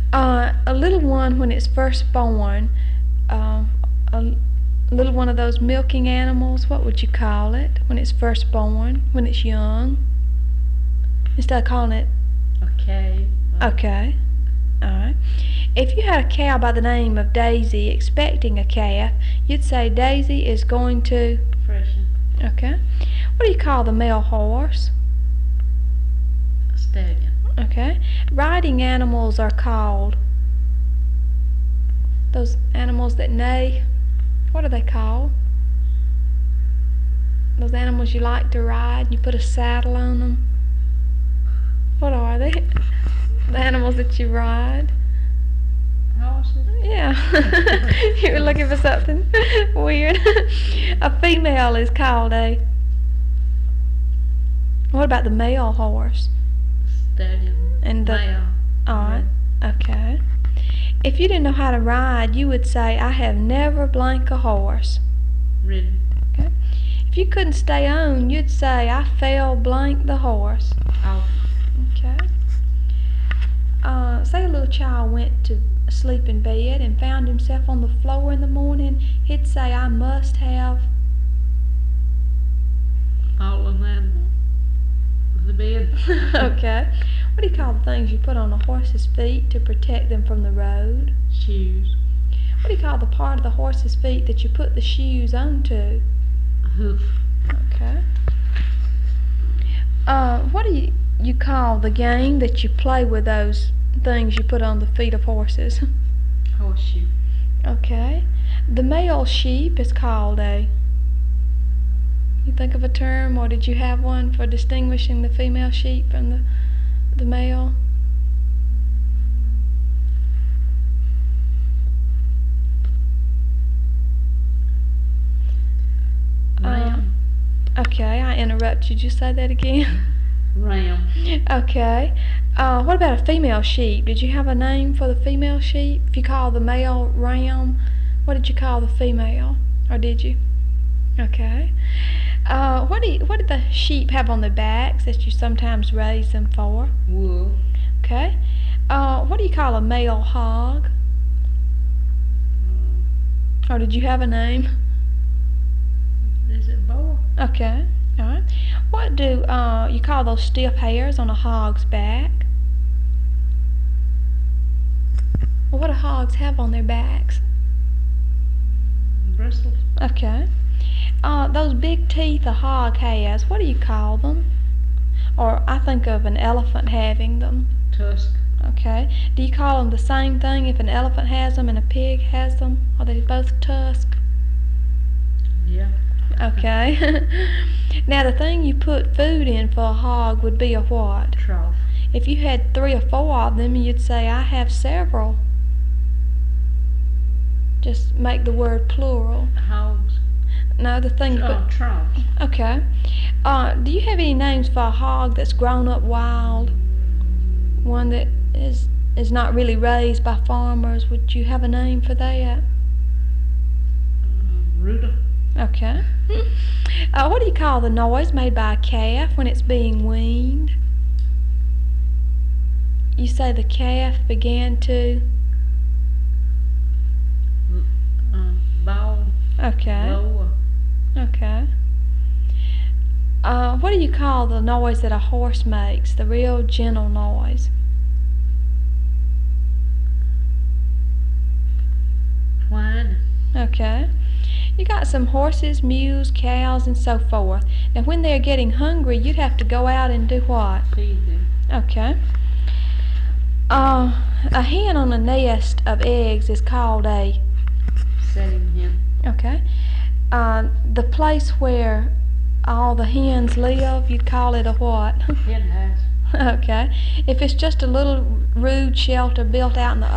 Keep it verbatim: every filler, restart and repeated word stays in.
Uh, a little one when it's first born, uh, a little one of those milking animals, what would you call it when it's first born, when it's young? Instead of calling it, Okay. okay, alright. If you had a cow by the name of Daisy expecting a calf, you'd say Daisy is going to, Freshen. okay. What do you call the male horse? A stallion. Okay. Riding animals are called, those animals that neigh, what are they called? Those animals you like to ride, you put a saddle on them. What are they? The animals that you ride? Horses. Yeah. You were looking for something weird. A female is called a, what about the male horse? Stallion. And the, Male. alright, okay. If you didn't know how to ride, you would say, I have never blank a horse. Ridden. Okay. If you couldn't stay on, you'd say, I fell blank the horse. Off. Okay. Uh, say a little child went to sleep in bed and found himself on the floor in the morning, he'd say, I must have. Fallen out of the bed. Okay. What do you call the things you put on a horse's feet to protect them from the road? Shoes. What do you call the part of the horse's feet that you put the shoes onto? Hoof. Okay. Uh, what do you, you call the game that you play with those things you put on the feet of horses? Horseshoe. Okay. The male sheep is called a... You think of a term, or did you have one for distinguishing the female sheep from the, the male? Ram. Uh, okay, I interrupted. Did you say that again? Ram. Okay. Uh, what about a female sheep? Did you have a name for the female sheep? If you call the male ram, what did you call the female? Or did you? Okay. Uh, what do you, what did the sheep have on their backs that you sometimes raise them for? Wool. Okay. Uh, what do you call a male hog? Or did you have a name? Is it boar? Okay. All right. What do uh, you call those stiff hairs on a hog's back? Well, what do hogs have on their backs? Bristles. Okay. Uh, those big teeth a hog has, what do you call them? Or I think of an elephant having them. Tusk. Okay. Do you call them the same thing if an elephant has them and a pig has them? Are they both tusk? Yeah. Okay. Now the thing you put food in for a hog would be a what? Trough. If you had three or four of them, you'd say, I have several. Just make the word plural. Hogs. No, the thing you Oh, put... troughs. Okay. Uh, do you have any names for a hog that's grown up wild? One that is is not really raised by farmers? Would you have a name for that? Uh, Rudolph. Okay. Uh, what do you call the noise made by a calf when it's being weaned? You say the calf began to... Uh, ball. Okay. Low. Okay. Uh, what do you call the noise that a horse makes? The real gentle noise. Whine. Okay. You got some horses, mules, cows, and so forth. Now when they're getting hungry, you'd have to go out and do what? Feed them. Okay. Uh, a hen on a nest of eggs is called a... Setting hen. Okay. Uh, the place where all the hens live, you'd call it a what? Hen house. Okay. If it's just a little rude shelter built out in the